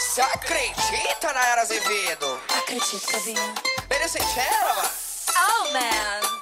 Você acredita, Nayara Azevedo? Acredito, Kevinho. Merecentela? Oh, man.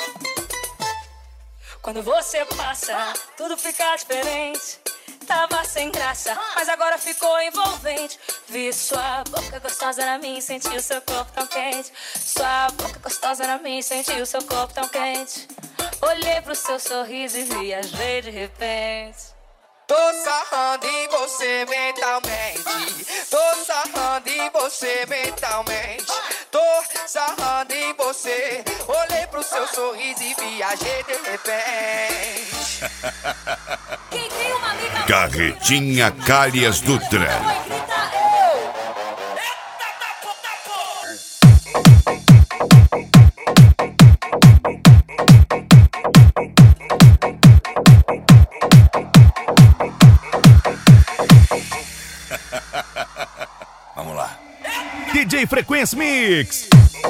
Quando você passa, tudo fica diferente. Tava sem graça, mas agora ficou envolvente. Vi sua boca gostosa na minha e senti o seu corpo tão quente. Sua boca gostosa na minha e senti o seu corpo tão quente. Olhei pro seu sorriso e viajei de repente. Tô sarrando em você mentalmente. Tô sarrando em você mentalmente. Tô sarrando em você. Olhei pro seu sorriso e viajei de repente. Quem tem uma amiga Carretinha Calhas Dutra. Vamos lá. DJ Frequência Mix.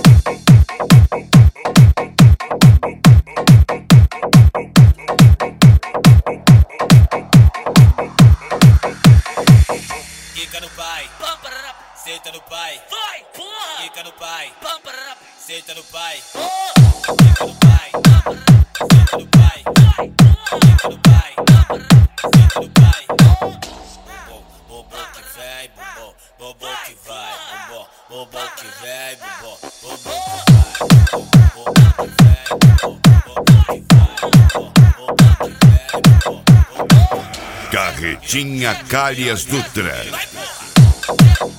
Quica no pai, senta no pai, vai, porra! Quica no pai, senta no pai, quica no pai, senta no pai, vai, porra! Quica no pai, senta no pai. Bombom que vem, bombom que vai, bombom que vem, bombom que vai, bombom que vem, bombom que vai. Carretinha Calhas Dutra. Vai, porra!